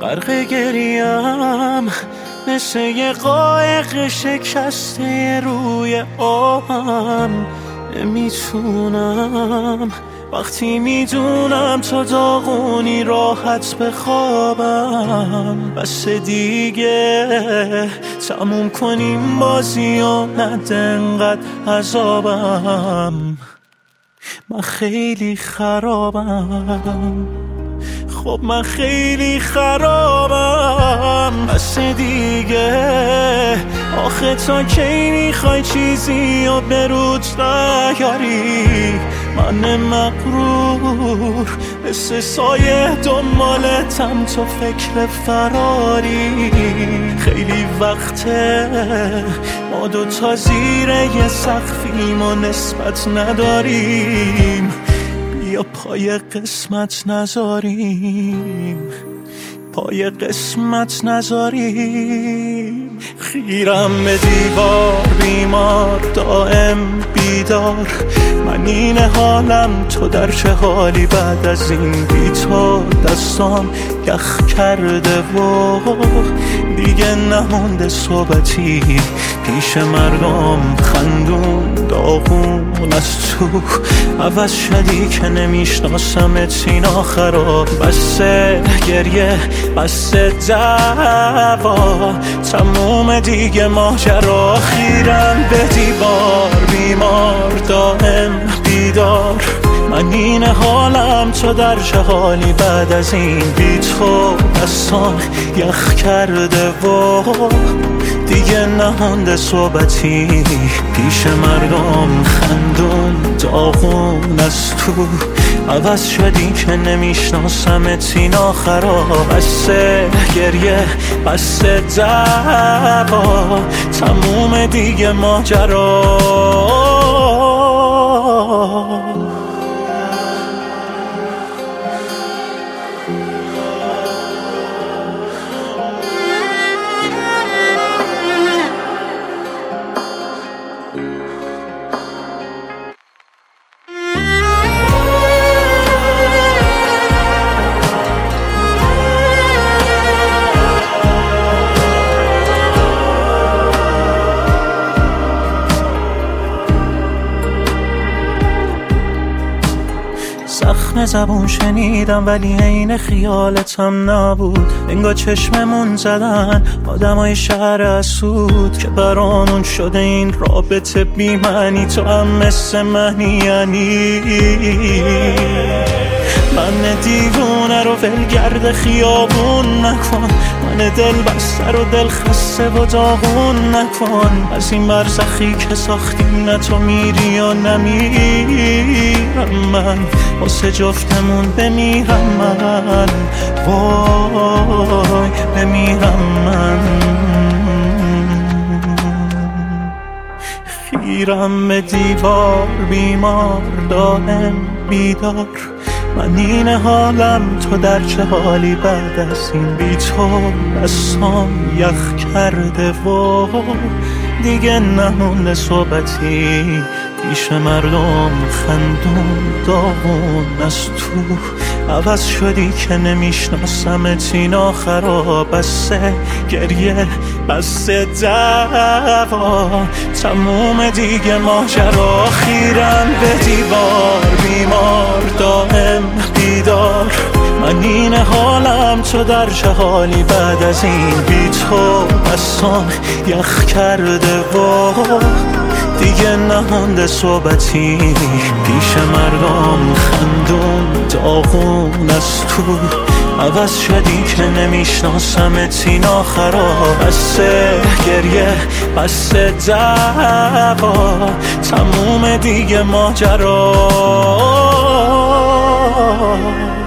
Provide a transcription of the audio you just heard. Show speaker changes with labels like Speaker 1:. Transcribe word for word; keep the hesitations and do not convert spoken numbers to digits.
Speaker 1: غرق گریم مثل یه قایق شکسته روی آبم. نمیتونم وقتی میدونم تو داغونی راحت بخوابم. بس دیگه تموم کنیم بازی و نده انقدر عذابم. من خیلی خرابم، خب من خیلی خرابم. بس دیگه آخه تا کی میخوای چیزی و برود نیاری؟ من مغرور مثل سایه دنبالتم تو فکر فراری. خیلی وقته ما دوتا زیر یه سقفیم و نسبت نداریم. یا پای قسمت نذاریم، پای قسمت نذاریم. خیرم به دیوار بیمار دائم بیدار. من این حالم تو در چه حالی بعد از این بی تو؟ دستام یخ کرده و دیگه نمونده صحبتی پیش مردم. خندون داغون از تو عوض شدی که نمیشناسمت سینا خراب. بس گریه بس دعوا تموم دیگه ماجرا. خیرم به دیوار بیمار دائم بیدار. من این حالم تو در چه حالی بعد از این بی تو؟ دستام یخ کرده و دیگه نمونده صحبتی پیش مردم. خندون داغون از تو عوض شدی که نمیشناسمت سینا خراب. بس گریه بس دعوا تموم دیگه ماجرا. زخم زبون شنیدم ولی عین خیالتم نبود. انگار چشممون زدن آدمای شهر اسود که برامون شده این رابطه بی معنی. تو هم مثل منی یعنی من دیوونه رو ولگرد خیابون نکن. من دل بسته رو دل خسته و داغون نکن. از این برزخی که ساختیم نه تو میری یا نمیرم. من واسه جفتمون بمیرم من، وای بمیرم من. خیرم به دیوار بیمار دائم بیدار. من این حالم تو در چه حالی بعد از این بی تو؟ دستام یخ کرده و دیگه نمونده صحبتی پیش مردم. خندون داغون از تو عوض شدی که نمیشناسمت سینا خراب. بس گریه بس دعوا تموم دیگه ماجرا. خیرم به دیوار بیمار دائم بیدار. من این حالم تو در چه حالی بعد از این بی تو؟ دستام یخ کرده و دیگه نمونده صحبتی پیش مردم. خندون داغون از تو عوض شدی که نمیشناسمت سینا خراب. بس گریه بس دعوا تموم دیگه ماجرا.